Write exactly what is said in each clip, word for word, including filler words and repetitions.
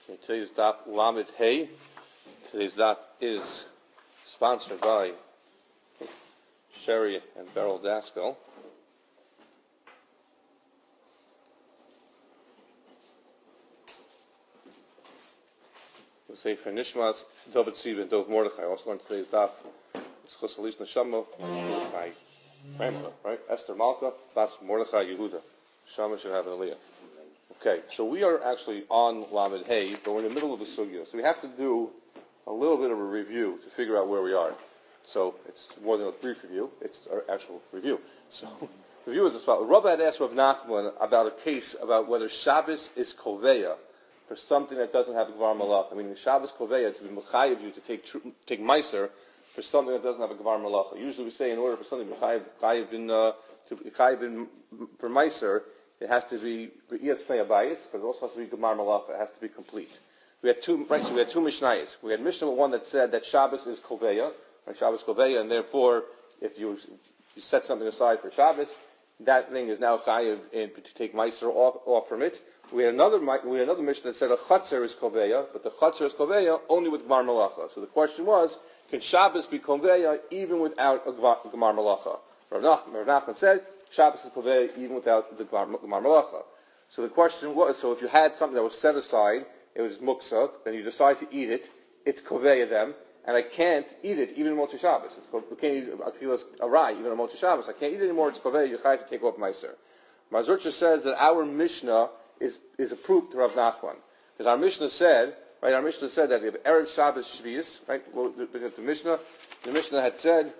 Okay, today's daf Lamed Hey. Today's daf is sponsored by Sherry and Beryl Daskell. We say for Nishmas, David Tzvi and Dov Mordechai. Also on today's daf, it's Chosalish Neshama, Mordechai, grandmother, right? Esther Malka, Bas Mordechai Yehuda. Shama should have an aliyah. Okay, so we are actually on Lamed Hey, but we're in the middle of the sugya. So we have to do a little bit of a review to figure out where we are. So it's more than a brief review, it's our actual review. So the review is as follows. Rabbi had asked Rav Nachman about a case about whether Shabbos is koveya for something that doesn't have a Gvar Malach. I mean, Shabbos koveya, to be mechayev you to take take meiser for something that doesn't have a Gvar Malach. Usually we say in order for something mechayev in uh, to mechayev in for meiser, it has to be Re'iyas Pnei Abayis, but it also has to be Gemar Malacha. It has to be complete. We had two, right? So we had two Mishnayos. We had Mishnah one that said that Shabbos is Koveya, or Shabbos Koveya, and therefore, if you you set something aside for Shabbos, that thing is now chayiv in to take Meiser off, off from it. We had another we had another Mishnah that said a Chatzar is Koveya, but the Chatzar is Koveya only with Gemar Malacha. So the question was, can Shabbos be Koveya even without a Gemar Malacha? Rav Nachman, Rav Nachman said, Shabbos is Koveya even without the Gemar Malacha. So the question was, so if you had something that was set aside, it was muksa, then you decide to eat it, it's Koveya them, and I can't eat it even in Motzei Shabbos. It's, we can't eat Achilas Arai even on Motzei Shabbos. I can't eat it anymore, it's Koveya, you have to take off Meiser. Mazurcha says that our Mishnah is, is a proof to Rav Nachman. Because our Mishnah said, right, our Mishnah said that we have Erev Shabbos Shvius, right, well, the, the Mishnah, the Mishnah had said,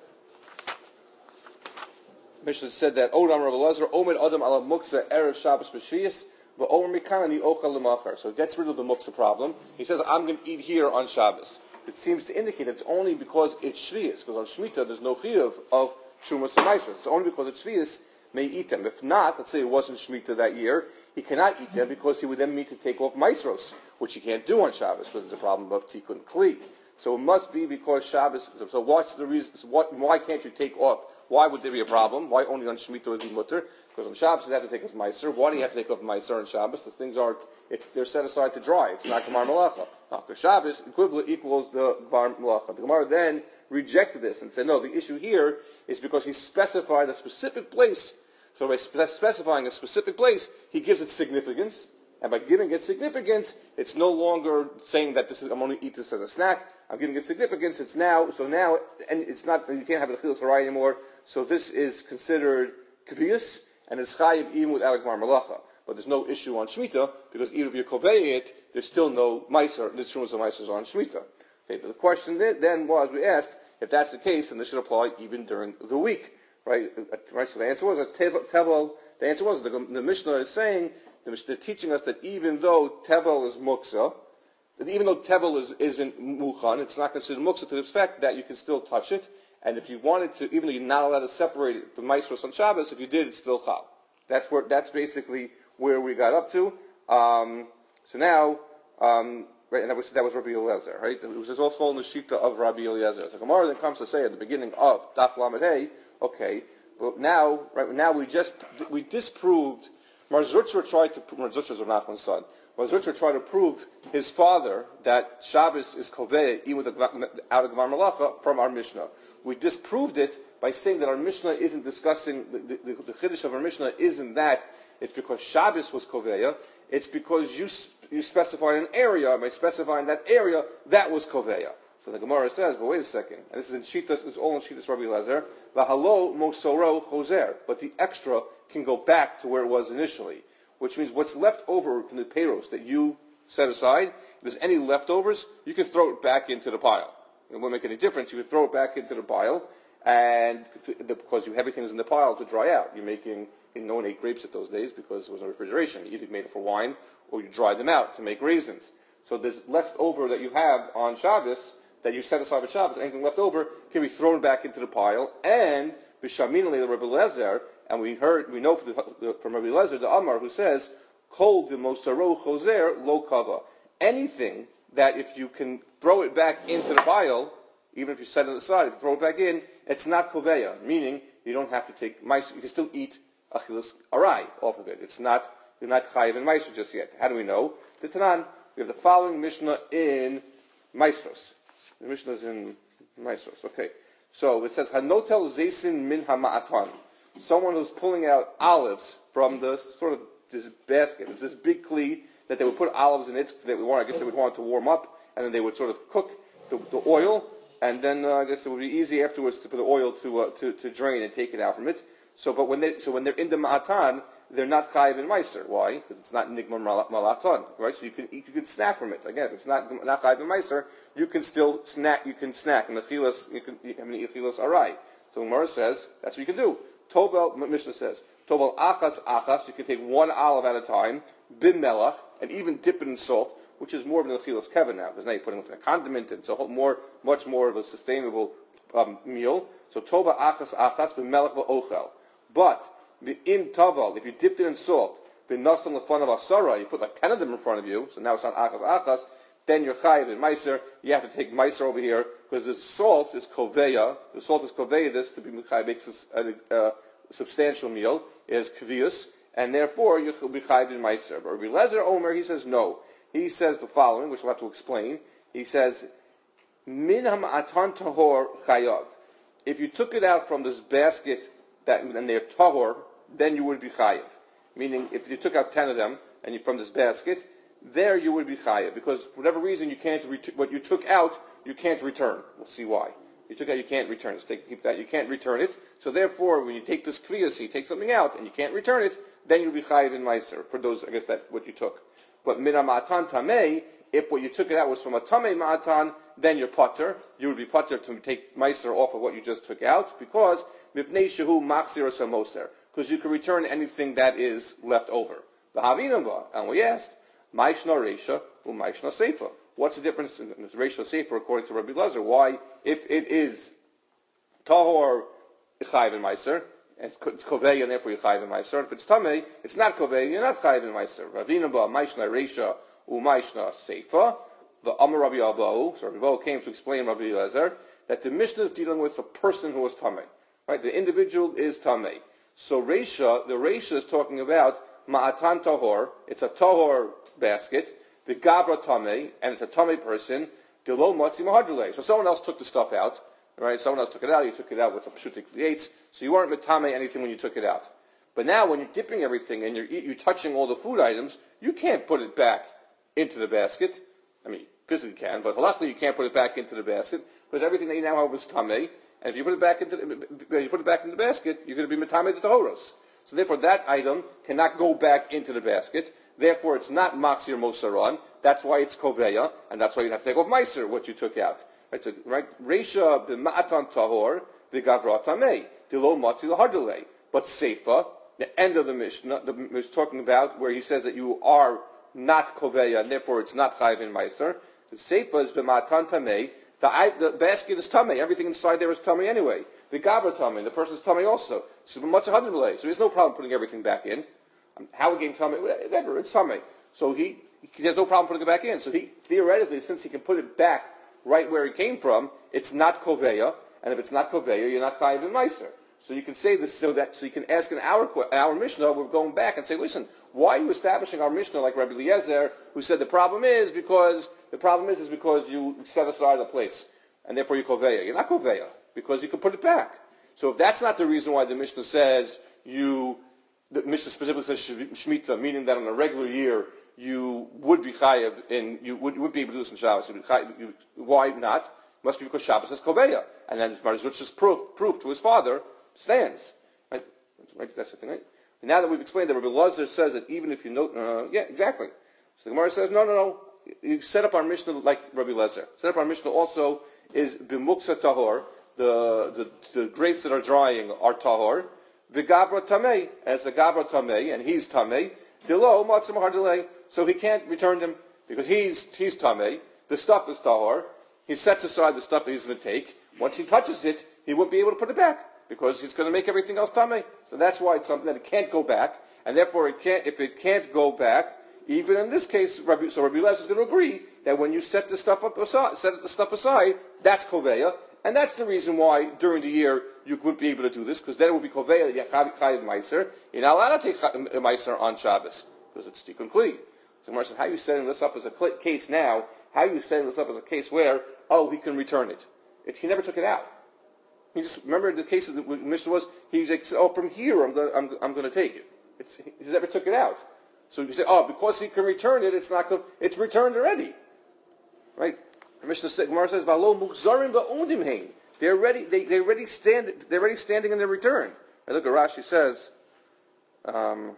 Mishnah said that Odam Rav Elazar Omed Adam Ala Muksa Erev Shabbos B'Shvius VeOmer Mikanani Ochal L'Machar. So it gets rid of the Muksa problem. He says, I'm going to eat here on Shabbos. It seems to indicate that it's only because it's Shvius, because on Shemitah there's no chiyuv of Shumas and Meiser. It's only because it's Shvius may eat them. If not, let's say it wasn't Shemitah that year, he cannot eat them because he would then need to take off Meisros, which he can't do on Shabbos because it's a problem of Tikkun Kli. So it must be because Shabbos. So what's the reason? So what, why can't you take off? Why would there be a problem? Why only on Shemitah would be mutter? Because on Shabbos you have to take off Meiser. Why do you have to take off Meiser on Shabbos? Those things are, if they're set aside to dry. It's not Gemar Malacha. Because Shabbos equivalent equals the Gemar Malacha. The Gemara then rejected this and said, no, the issue here is because he specified a specific place. So by specifying a specific place, he gives it significance. And by giving it significance, it's no longer saying that this is, I'm going to eat this as a snack. I'm giving it significance. It's now, so now, and it's not, you can't have it Achilas Harai anymore. So this is considered Kvius, and it's Chayiv even without a Gemar Malacha. But there's no issue on Shemitah, because even if you Kovei it, there's still no Meiser, there's Shumas of Meisers on Shemitah. Okay, but the question then was, we asked, if that's the case, then this should apply even during the week. Right? Right? So the answer was, a Tevel, the answer was, the, the Mishnah is saying, they're teaching us that even though Tevel is Muksa, even though Tevel is, isn't Mukhan, it's not considered Muksa to the effect that you can still touch it, and if you wanted to, even though you're not allowed to separate it, the Maisros on Shabbos, if you did, it's still Chal. That's where, that's basically where we got up to. Um, so now, um, right, and that was, that was Rabbi Eliezer, right? It was also in the Shita of Rabbi Eliezer. So Gemara then comes to say at the beginning of Daf Lamed Hey, okay, but now, right, now we just, we disproved, Mar Zutra tried to, Mar Zutra is Rav Nachman's son, Mar Zutra tried to prove his father that Shabbos is Koveya, even without a Gemar Malacha, from our Mishnah. We disproved it by saying that our Mishnah isn't discussing, the, the, the Chiddush of our Mishnah isn't that it's because Shabbos was Koveya, it's because you you specify an area, by specifying that area, that was Koveya. So the Gemara says, but wait a second, and this is in Shitas, this is all in Shitas Rabbi Eliezer, V'halo mosoro choser, but the extra can go back to where it was initially, which means what's left over from the payros that you set aside, if there's any leftovers, you can throw it back into the pile. It won't make any difference. You can throw it back into the pile, and because you everything is in the pile to dry out. You're making, you know, no one ate grapes at those days because there was no refrigeration. You either made it for wine or you dried them out to make raisins. So this leftover that you have on Shabbos, that you set aside for Shabbos, anything left over can be thrown back into the pile, and B'Shaminale Rabbi Eliezer, and we heard, we know from, the, from Rabbi Eliezer, the Amar, who says, Kol de Mosaro Choser Lo Kava. Anything that if you can throw it back into the pile, even if you set it aside, if you throw it back in, it's not Koveya, meaning you don't have to take mice, you can still eat Achilas Arai off of it. It's not, you're not Chayiv and Meiser just yet. How do we know? The Tanan, we have the following Mishnah in Maestros. The Mishnah is in Maestros. Okay. So it says, Hanotel Zaysin min hama'atan. Someone who's pulling out olives from the sort of this basket. It's this big kli that they would put olives in it. They would want, I guess they would want it to warm up, and then they would sort of cook the, the oil, and then uh, I guess it would be easy afterwards to, for the oil to, uh, to to drain and take it out from it. So, but when they so when they're in the ma'atan, they're not chayiv in meiser. Why? Because it's not nigmar malachon, right? So you can you can snack from it. Again, if it's not not chayiv in meiser, you can still snack. You can snack, and the chilas you can I mean chilas arai. So Gemara says that's what you can do. Tobel Mishnah says Tobel achas achas. You can take one olive at a time, bin melach, and even dip it in salt, which is more of an achilas kevin now, because now you're putting it in a condiment, and it's a whole more much more of a sustainable um, meal. So toba achas achas bin melach va'ochel. But the in taval, if you dipped it in salt, the nasan lefan of asara, you put like ten of them in front of you, so now it's not achas achas, then you're chayiv in meiser. You have to take meiser over here, because the salt is koveya, the salt is koveya, this to be chayiv makes a, a, a substantial meal, is kvius, and therefore you'll be chayiv in meiser. But Rabbi Lezer Omer, he says no. He says the following, which we'll have to explain. He says, min hama'atan tahor chayav. If you took it out from this basket, that and they're tahor, then you would be chayiv. Meaning, if you took out ten of them and you from this basket, there you would be chayiv, because for whatever reason you can't ret- what you took out you can't return. We'll see why. You took out you can't return it. So take, keep that you can't return it. So therefore, when you take this kviyas, you take something out and you can't return it, then you'll be chayiv in meiser for those. I guess that what you took. But min ma'atan tamei, if what you took it out was from a tamei ma'atan, then you're potter. You would be potter to take meiser off of what you just took out, because mipnei shehu machzir samoser, because you can return anything that is left over. The havinamba, and we asked, ma'ishna reisha u ma'ishna seifa. What's the difference in the reisha seifa according to Rabbi Lezer? Why, if it is tahor chayiv in meiser, and it's kovei, and therefore you're chayiv in meiser. If it's tamei, it's not kovei, you're not chayiv in meiser. Ravina ba ma'ishna reisha u ma'ishna seifa. The Amar Rabbi Abahu, so Rabbi Abahu came to explain Rabbi Lezer that the Mishnah is dealing with a person who is tamei, right? The individual is tamei. So reisha, the reisha is talking about ma'atan tahor. It's a tahor basket. The gavra tamei, and it's a tamei person. Dilo matzi mahadrulei. So someone else took the stuff out. Right, someone else took it out. You took it out with a pshutik lietz, so you weren't metame anything when you took it out. But now, when you're dipping everything and you're you're touching all the food items, you can't put it back into the basket. I mean, physically can, but luckily you can't put it back into the basket, because everything that you now have is tamei. And if you put it back into the, you put it back in the basket, you're going to be metame the tahoros. So therefore, that item cannot go back into the basket. Therefore, it's not machzir mosaron. That's why it's koveya, and that's why you have to take off meiser what you took out. Right, so, right, Reisha b'ma'atan tahor v'gavra tamei dilo matzi l'hardalei. But Seifa, the end of the Mishnah, the Mishnah is talking about where he says that you are not koveya, and therefore it's not chayiv in meiser. The Seifa is b'ma'atan tamei. The, the basket is tamei. Everything inside there is tamei anyway. The gavra tamei. The person's tamei also. So b'matzi hardalei. So there's no problem putting everything back in. How again tamei? Whatever. It's tamei. So he, he has no problem putting it back in. So he theoretically, since he can put it back right where it came from, it's not koveya, and if it's not koveya, you're not chayiv in meiser. So you can say this so that so you can ask in our our Mishnah. We're going back and say, listen, why are you establishing our Mishnah like Rabbi Eliezer, who said the problem is because the problem is is because you set aside a place and therefore you koveya. You're not koveya because you can put it back. So if that's not the reason why the Mishnah says you, the Mishnah specifically says shmita, meaning that on a regular year you would be chayiv, and you, would, you wouldn't be able to do this in Shabbos. You, why not? It must be because Shabbos has koveya. And then Marzuch's proof, proof to his father stands. Right? Right? That's the thing, right? And now that we've explained that, Rabbi Lezer says that even if you know, uh, yeah, exactly. So the Gemara says, no, no, no. You set up our Mishnah like Rabbi Lezer. Set up our Mishnah also is b'muksa tahor. The, the, the grapes that are drying are tahor. V'gavra tamei. And it's a gavra tamei, and he's tamei. Dilo matzim hardalei. So he can't return them because he's he's tamei. The stuff is tahor. He sets aside the stuff that he's going to take. Once he touches it, he won't be able to put it back because he's going to make everything else tamei. So that's why it's something that it can't go back, and therefore it can't. If it can't go back, even in this case, Rabbi, so Rabbi Lezer is going to agree that when you set the stuff up aside, set the stuff aside, that's koveya, and that's the reason why during the year you wouldn't be able to do this because then it would be koveya chayiv meiser. You're not allowed to take meiser on Shabbos because it's tikkun kli. So Gemara says, how are you setting this up as a case now? How are you setting this up as a case where, oh, he can return it? it he never took it out. He just, remember the case of the Mishnah was, he was like, oh, from here I'm going I'm, I'm to take it. It's, he never took it out. So you say, oh, because he can return it, it's not, it's returned already. Right? The Mishnah says, Gemara says, "V'alo muchzarim ba'undim hein." They're ready. They they already stand. They're already standing in their return. And look at Rashi says, um,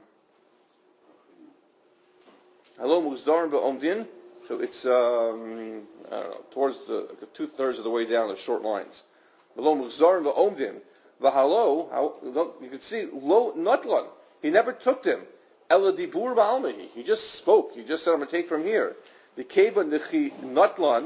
"V'alo muchzarim ba'undim." So it's um, I don't know, towards the two thirds of the way down the short lines. V'alo muchzarim ba'undim. V'halo. You can see lo notlan. He never took them. Ela dibur ba'almehi. He just spoke. He just said, "I'm going to take from here." The keva nechi notlan.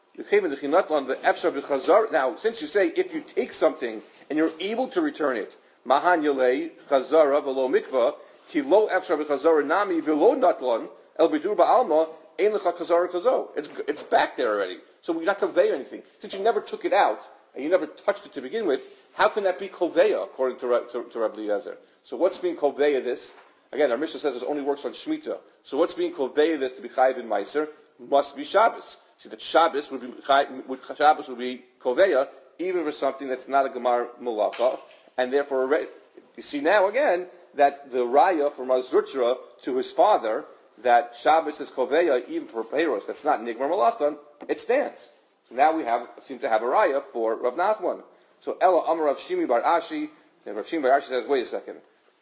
Now, since you say if you take something and you're able to return it, mahan yalei chazara v'lo mikva ki lo efshar b'chazara nami v'lo natlan el bidur ba'alma ein lecha chazara kazo. It's it's back there already, so we're not convey anything. Since you never took it out and you never touched it to begin with, how can that be koveya according to to, to Rabbi Eliezer? So what's being koveya this? Again, our Mishnah says this only works on Shemitah. So what's being koveya this to be chayiv in Meiser must be Shabbos. See that Shabbos would be would, Shabbos would be koveya even for something that's not a gemar malacha, and therefore you see now again that the raya from Azrutra to his father that Shabbos is koveya even for peiros that's not nigmar malacha, it stands. So now we have seem to have a raya for Rav Nachman. So Ella Amar Rav Shimi Bar Ashi, and Rav Shimi Bar Ashi says, wait a second,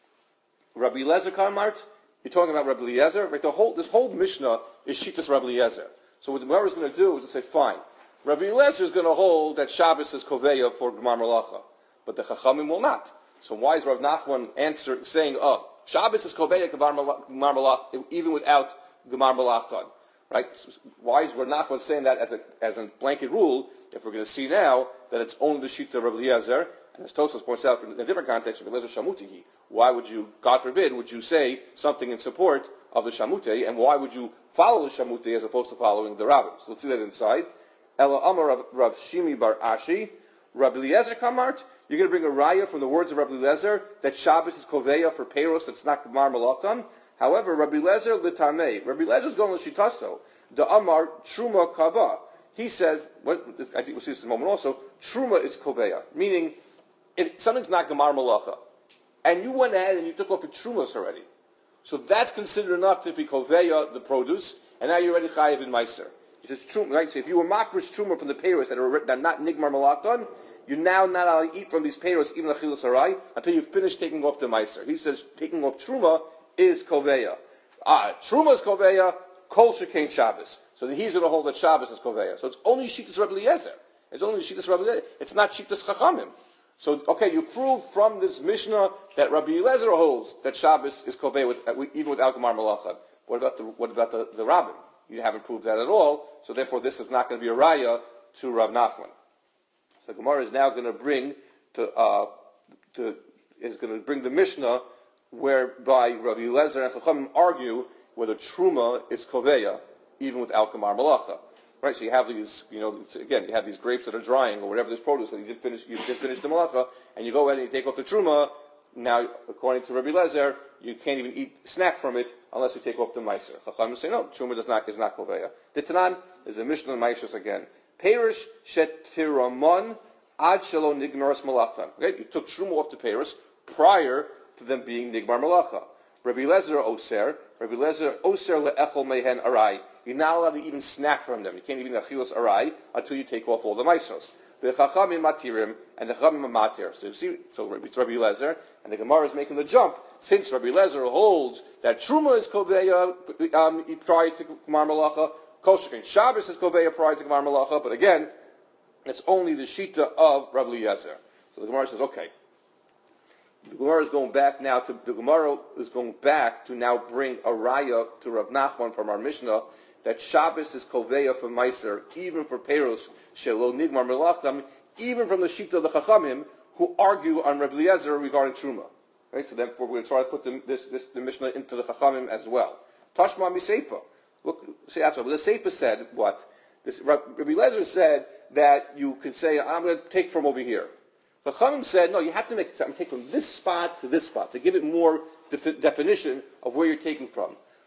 Rabbi Eliezer Kamart, you're talking about Rabbi Eliezer, right? The whole this whole Mishnah is Shittas Rabbi Eliezer. So what the Gemara is going to do is to say, fine, Rabbi Eliezer is going to hold that Shabbos is koveya for Gemar Malacha, but the Chachamim will not. So why is Rav Nachman answer saying, oh, Shabbos is koveya Gemar Malacha even without Gemar Malachtan, right? So why is Rav Nachman saying that as a as a blanket rule? If we're going to see now that it's only the Shita of Rabbi Eliezer, and as Tosfos points out in a different context, Rabbi Eliezer Shamutihi. Why would you, God forbid, would you say something in support of the Shamutei, and why would you follow the Shamutei as opposed to following the Rabbim? So let's see that inside. Ela Amar Rav, Rav Shimi Bar Ashi, Rabbi Eliezer Kamart, you're going to bring a raya from the words of Rabbi Eliezer that Shabbos is koveya for peiros that's not Gemar Malachtan. However, Rabbi Eliezer Litamei, Rabbi Eliezer is going to Shitaso, the Amar Truma Kava. He says, what, I think we'll see this in a moment also, Truma is koveya, meaning if something's not Gemar Malacha, and you went ahead and you took off the Trumas already. So that's considered enough to be koveya, the produce, and now you're already chayiv in Meiser. He says, Truma, right? So if you were makrish Truma from the peiros that are that not nigmar malakton, you're now not allowed to eat from these peiros, even achilas harai, until you've finished taking off the Meiser. He says, taking off Truma is koveya. Ah, Truma is koveya, kol shekain Shabbos. So then he's going to hold that Shabbos is koveya. So it's only Shittas Rabbi Eliezer. It's only Shittas Rabbi Eliezer. It's not Shittas Chachamim. So, okay, you prove from this Mishnah that Rabbi Eliezer holds that Shabbos is koveya with, even without Gemar Malacha. What about the what about the, the Rabbim? You haven't proved that at all. So therefore, this is not going to be a raya to Rav Nachman. So Gemara is now going to bring to uh, to is going to bring the Mishnah whereby Rabbi Eliezer and Chachamim argue whether Truma is koveya even without Gemar Malacha. Right, so you have these, you know, again, you have these grapes that are drying, or whatever this produce that you did finish, you did finish the malacha, and you go ahead and you take off the truma. Now, according to Rabbi Eliezer, you can't even eat snack from it unless you take off the meiser. Chachamim say no, truma does not is not koveya. The Tanan is a Mishnah in Meishos again. Perish shet tiramon ad shelo nignoras malachtan. Okay, you took truma off the perish prior to them being nigmar malacha. Rabbi Eliezer oser, Rabbi Eliezer oser leechol mehen arai. You're not allowed to even snack from them. You can't even achilas arai until you take off all the meisos. The chachamim matirim and the chachamim matir. So you see, so it's Rabbi Eliezer, and the Gemara is making the jump. Since Rabbi Eliezer holds that truma is koveya um, prior to Gemar Malacha, kol shekain Shabbos is koveya prior to Gemar Malacha, but again, it's only the shita of Rabbi Eliezer. So the Gemara says, okay. The Gemara is going back now to the Gemara is going back to now bring a raya to Rav Nachman from our Mishnah that Shabbos is koveya for Meiser, even for Peiros shelo nigmar melachtam, even from the shita of the Chachamim who argue on Rabbi Eliezer regarding Truma. Right, so therefore we're going to try to put the, this, this the Mishnah into the Chachamim as well. Tashma miseifa. Look, see that's what. But the Seifa said what? This Rabbi Eliezer said that you could say I'm going to take from over here. The Chachamim said, no, you have to make I'm take from this spot to this spot to give it more defi- definition of where you're taking from.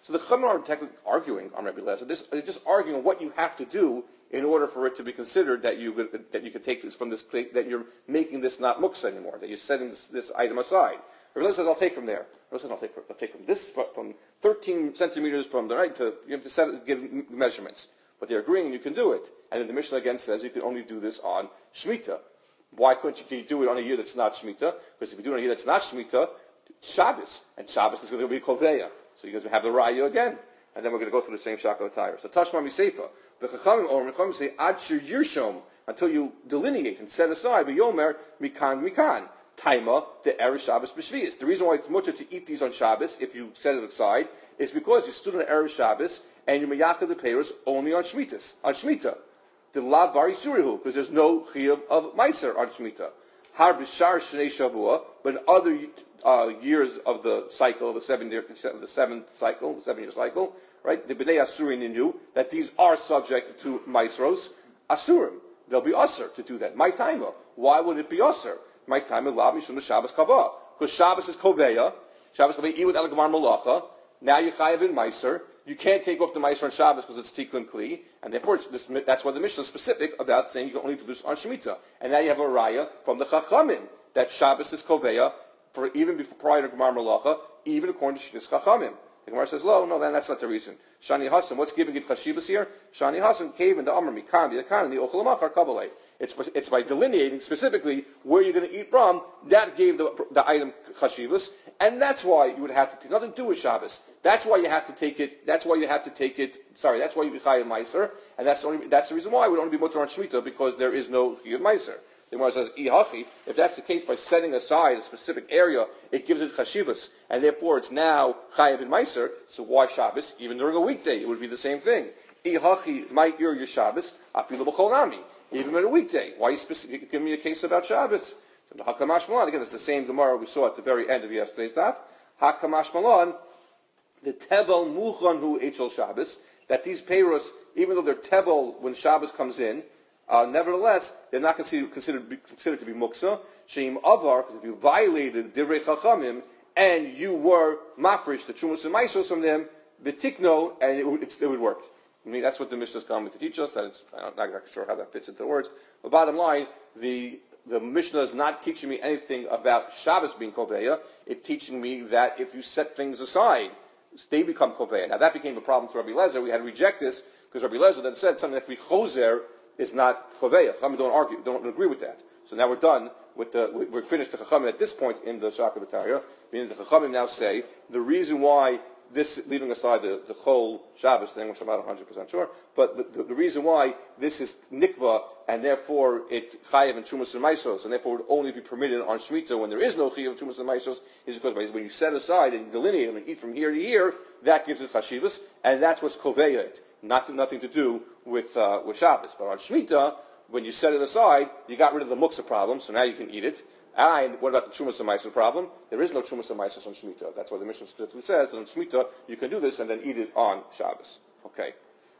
So the Chachamim aren't technically arguing on Rabbi Eliezer. They're just arguing what you have to do in order for it to be considered that you could, that you could take this from this plate, that you're making this not muksa anymore, that you're setting this, this item aside. Rabbi Eliezer says, I'll take from there. Rabbi Eliezer says, I'll take from, I'll take from this, from thirteen centimeters from the right to, you have to set, give measurements. But they're agreeing you can do it. And then the Mishnah again says you can only do this on Shemitah. Why couldn't you, can you do it on a year that's not Shemitah? Because if you do it on a year that's not Shemitah, Shabbos. And Shabbos is going to be Koveya. So you guys have the Raya again. And then we're going to go through the same Shaka attire. So Tashma Miseifa. The Chachamim or Chachamim say, Ad Shir Yirshom, until you delineate and set aside, but Yomer, Mikan, Mikan. Taima, the Erev Shabbos B'Shvius. The reason why it's mutter to eat these on Shabbos, if you set it aside, is because you stood on Erev Shabbos, and you meyachad the payers only on Shemitah. On Shemitah. The La Bari Surihu, because there's no Chiyav of Meiser on Shemitah. Har B'Shar Shnei Shavua, but in other uh, years of the cycle, of the seven year, the seventh cycle, the seven year cycle, right? The B'nei Asurin knew that these are subject to Meisros, Asurim. They'll be Asur to do that. My timer. Why would it be Asur? My time is lav mishum Shabbos kavah, because Shabbos is koveya. Shabbos koveya eat with el gemar malacha. Now you chayav in meiser. You can't take off the meiser on Shabbos because it's tikkun kli, and therefore it's this, that's why the Mishnah is specific about saying you can only do this on Shemitah. And now you have a raya from the Chachamim that Shabbos is koveya for even before prior to gemar malacha, even according to Shittas Chachamim. The Gemara says, "No, no, then that's not the reason." Shani Hassan, what's giving it chashivas here? Shani Hassan cave in the Amr Mikan, the Akan, the Ochalamachar Kabbaleh. It's it's by delineating specifically where you're going to eat from. That gave the the item chashivas, and that's why you would have to take nothing to do with Shabbos. That's why you have to take it. That's why you have to take it. Sorry, that's why you be chayav meiser, and that's the only that's the reason why we would only be mutter on Shemitah because there is no chayav meiser. The Gemara says, Ihachi, if that's the case, by setting aside a specific area, it gives it chashivas, and therefore it's now chayav in meiser, so why Shabbos? Even during a weekday, it would be the same thing. Ihachi, my ear, your Shabbos, afilu b'chol nami. Even on a weekday. Why are you specific, give me a case about Shabbos? Hakamash Malan, again, it's the same Gemara we saw at the very end of yesterday's daf. Hakamash Malan, the tevel muchan hu eichel Shabbos, that these peiros, even though they're tevel when Shabbos comes in, Uh, nevertheless, they're not considered, considered, considered to be muksa. Sheim avar, because if you violated divrei chachamim and you were mafresh the trumas and maisos from them, v'tikno, and it would, it would work. I mean, that's what the Mishnah is coming to teach us. That it's, I'm not exactly sure how that fits into the words. But bottom line, the the Mishnah is not teaching me anything about Shabbos being koveya. It's teaching me that if you set things aside, they become koveya. Now that became a problem to Rabbi Eliezer. We had to reject this because Rabbi Eliezer then said something that could be choser is not koveya. Chachamim don't argue, don't agree with that. So now we're done with the, we're finished the Chachamim at this point in the Shaka B'Tarya, meaning the Chachamim now say the reason why this, leaving aside the, the whole Shabbos thing, which I'm not one hundred percent sure, but the, the, the reason why this is nikva, and therefore it chayav and trumas and maisos, and therefore would only be permitted on Shemitah when there is no chayav, trumas and maisos, is because when you set aside and delineate them and eat from here to here, that gives it chashivas, and that's what's koveya it. Nothing, nothing to do with uh, with Shabbos. But on Shemitah, when you set it aside, you got rid of the muksa problem, so now you can eat it. And what about the Trumas and Meiser problem? There is no Trumas and Meiser on Shemitah. That's why the Mishnah specifically says that on Shemitah you can do this and then eat it on Shabbos. Okay.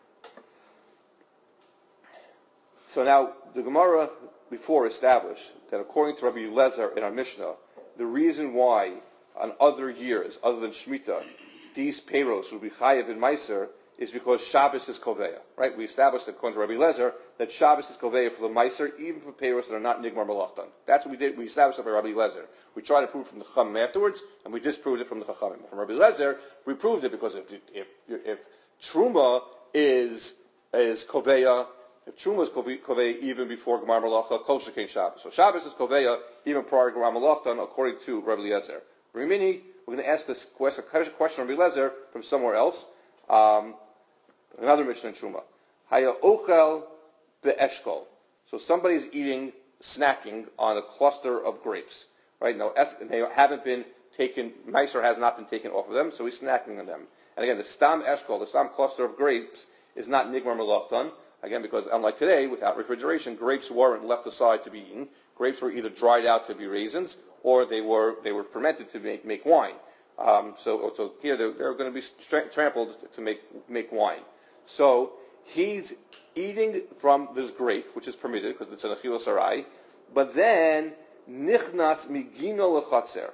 So now the Gemara before established that according to Rabbi Eliezer in our Mishnah, the reason why on other years other than Shemitah these payros would be chayav in Meiser is because Shabbos is koveya, right? We established, according to Rabbi Eliezer, that Shabbos is koveya for the meiser, even for peiros that are not nigmar malachtan. That's what we did. We established it by Rabbi Eliezer. We tried to prove it from the Chachamim afterwards, and we disproved it from the Chachamim. From Rabbi Eliezer, we proved it because if if if truma is is koveya, if truma is koveya even before gemar malacha, kol shekain Shabbos. So Shabbos is koveya even prior to gemar malachtan, according to Rabbi Eliezer. Rimini, we're going to ask this question, question of Rabbi Eliezer from somewhere else. Um, Another Mishnah in Truma. Haya ochel be'eshkol. So somebody's eating, snacking on a cluster of grapes. Right? Now, they haven't been taken, Meiser has not been taken off of them, so he's snacking on them. And again, the stam eshkol, the stam cluster of grapes, is not nigmar melachtan. Again, because unlike today, without refrigeration, grapes weren't left aside to be eaten. Grapes were either dried out to be raisins, or they were they were fermented to make, make wine. Um, so, so here they're, they're going to be stra- trampled to make make wine. So he's eating from this grape, which is permitted because it's an achilas arai, but then nichnas migino lechatzer.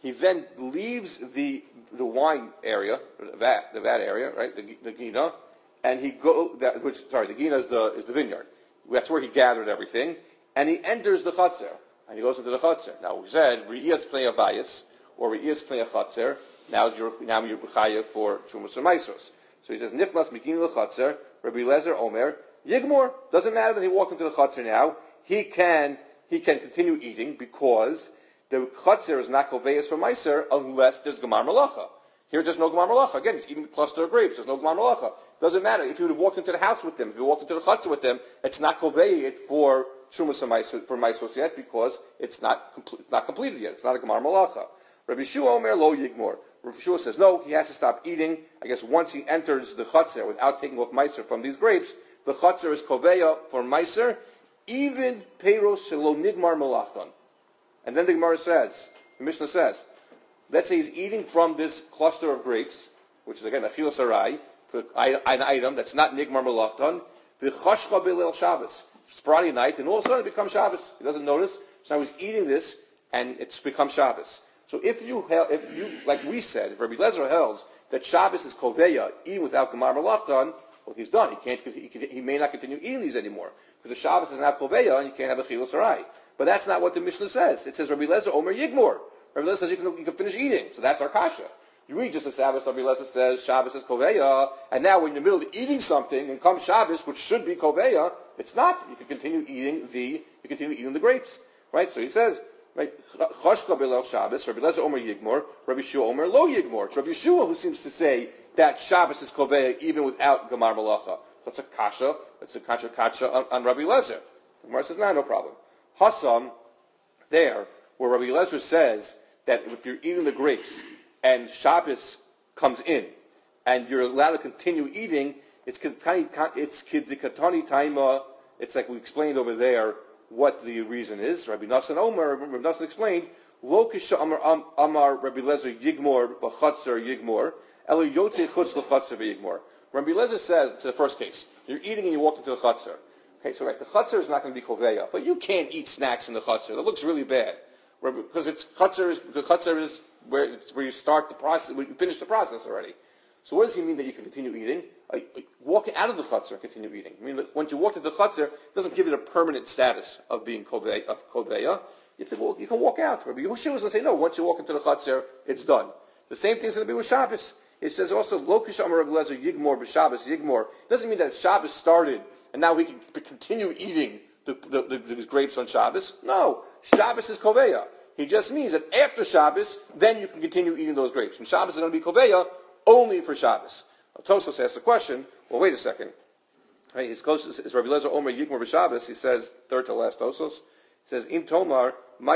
He then leaves the the wine area, the vat, the vat area, right, the, the gina, and he go that which sorry, the gina is the is the vineyard. That's where he gathered everything, and he enters the chutzner, and he goes into the chutzner. Now we said re'iyas play a bias or re'iyas play a chutzner. Now you're now you're chayav for trumas or maisos. So he says nichnas mikini l'chutzner. Rabbi Lezer Omer Yigmor. Doesn't matter that he walked into the chutzner now. He can he can continue eating because the chutzner is not koveus for meiser unless there's gemar malacha. Here there's no gemar malacha. Again, he's eating a cluster of grapes. There's no gemar malacha. Doesn't matter if you would have walked into the house with them. If you walked into the chutzner with them, it's not koveus for trumas for meisos yet because it's not complete, it's not completed yet. It's not a gemar malacha. Rabbi Shua Omer Lo Yigmor. Rabbi Shua says no. He has to stop eating. I guess once he enters the chutzner without taking off meiser from these grapes, the chutzner is koveya for meiser, even peiros shelo nigmar malachton. And then the Gemara says, the Mishnah says, let's say he's eating from this cluster of grapes, which is again achilas arai, for an item that's not nigmar malachton, v'chashcha b'leil Shabbos. It's Friday night, and all of a sudden it becomes Shabbos. He doesn't notice. So now he's eating this, and it's become Shabbos. So if you, if you, like we said, if Rabbi Lezer holds that Shabbos is koveya even without gemar malachton, well, he's done. He can't. He, can, he may not continue eating these anymore because the Shabbos is not koveya, and you can't have a chilas arai. But that's not what the Mishnah says. It says Rabbi Lezer Omer Yigmor. Rabbi Lezer says you can, you can finish eating. So that's our kasha. We just established Rabbi Lezer says Shabbos is koveya, and now when you're in the middle of eating something and comes Shabbos, which should be koveya, it's not. You can continue eating the you continue eating the grapes, right? So he says, right, Chashka B'Leil Shabbos. Rabbi Lezer Omer Yigmor. Rabbi Shua Omer Lo Yigmor. It's Rabbi Shua who seems to say that Shabbos is koveya even without gemar malacha. That's a kasha. That's a kasha kasha on, on Rabbi Lezer. The Gemara says, no, no problem. Hassam, there, where Rabbi Lezer says that if you're eating the grapes and Shabbos comes in and you're allowed to continue eating, it's it's kidikatani taima. It's like we explained over there what the reason is. Rabbi Nassan Omer, Rabbi Nassan explained, Lo kisha amar amar Rabbi Lezer yigmor b'chatzer yigmor elo yotze chutz l'chatzer v'yigmor. Rabbi Lezer says it's the first case. You're eating and you walk into the chutzner. Okay, so right, the chutzner is not going to be koveya, but you can't eat snacks in the chutzner. That looks really bad because it's chutzner is the chutzner is where it's where you start the process, where you finish the process already. So what does he mean that you can continue eating? Uh, walk out of the chutzner and continue eating. I mean, once you walk into the chutzner, it doesn't give it a permanent status of being koveya. Of koveya. You, walk, you can walk out. Rabbi Yehoshua was going to say no. Once you walk into the chutzner, it's done. The same thing is going to be with Shabbos. It says also, Lo kisha amar Rabbi Lezer yigmor b'Shabbos yigmor. It doesn't mean that Shabbos started and now we can continue eating the, the, the, the grapes on Shabbos. No, Shabbos is koveya. He just means that after Shabbos, then you can continue eating those grapes. And Shabbos is going to be koveya only for Shabbos. Now, Tosfos asks the question, well, wait a second. Right, his coach is Rabbi Lezer Omer Yigmor b'Shabbos. He says, third to last Tosfos, he says, Im Tomar,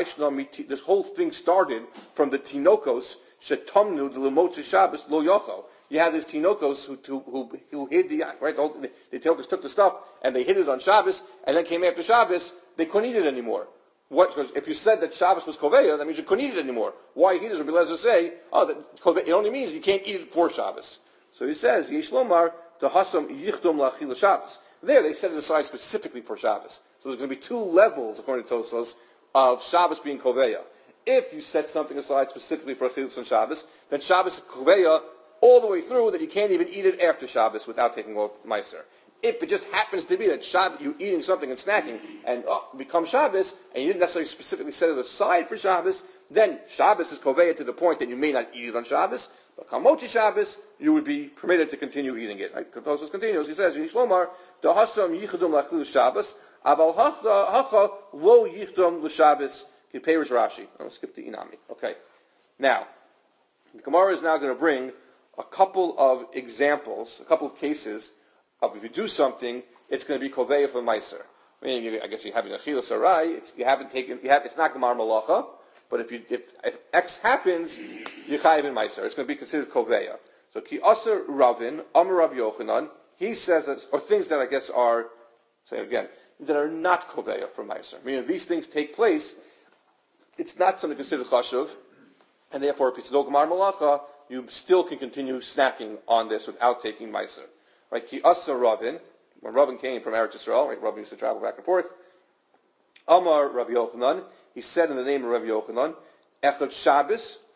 this whole thing started from the Tinokos, Shetomnu the Lemotze Shabbos lo yochel. You had these Tinokos who, who, who, who hid the, right, the, the Tinokos took the stuff and they hid it on Shabbos, and then came after Shabbos, they couldn't eat it anymore. What? Because if you said that Shabbos was koveya, that means you couldn't eat it anymore. Why he does Rabbi Lezer say, oh, that koveya, it only means you can't eat it for Shabbos. So he says, Yesh lomar the hasam yichtom lachil Shabbos. There they set it aside specifically for Shabbos. So there's going to be two levels, according to Tosfos, of Shabbos being koveya. If you set something aside specifically for Chilus on Shabbos, then Shabbos is koveya all the way through that you can't even eat it after Shabbos without taking off meiser. If it just happens to be that Shabbos, you're eating something and snacking and oh, becomes Shabbos, and you didn't necessarily specifically set it aside for Shabbos, then Shabbos is koveya to the point that you may not eat it on Shabbos. But Kamochi Shabbos, you would be permitted to continue eating it. Right? Tosfos continues. He says, "Yishlomar the hasam yichadum lachil Shabbos, aval hacha lo yichadum l'Shabbos." Kipeiros Rashi. I'll skip to Inami. Okay. Now, the Gemara is now going to bring a couple of examples, a couple of cases of if you do something, it's going to be koveya for meiser. I mean, you, I guess you're having a chilas arai. It's you haven't taken. You have, it's not gemar malacha. But if you if, if X happens, you chayiv in meiser. It's going to be considered koveya. So ki aser Ravin Amar Rabbi Yochanan. He says that, or things that I guess are, say again, that are not koveya for meiser. Meaning these things take place. It's not something considered chashuv, and therefore, if it's no gemar malacha, you still can continue snacking on this without taking meiser. Right? Ki asa Ravin, when Ravin came from Eretz Yisrael, right? Ravin used to travel back and forth. Amar Rabbi Yochanan, he said in the name of Rabbi Yochanan, Echad Shabbos